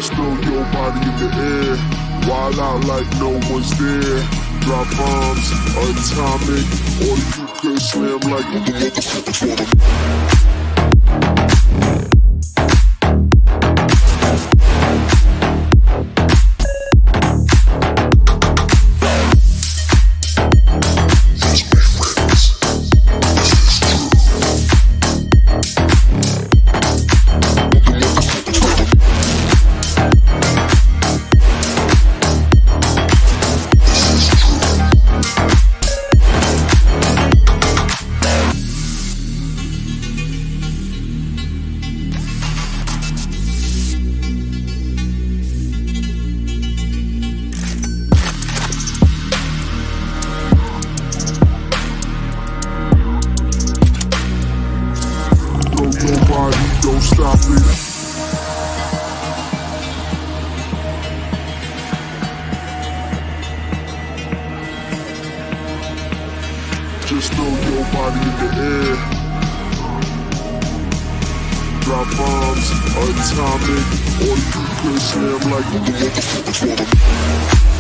Just throw your body in the air, wild out like no one's there. Drop bombs, atomic, or you could slam like a motherfucker. Nobody, don't stop it. Just throw your body in the air. Drop bombs, atomic, or you could slam like a motherfucker.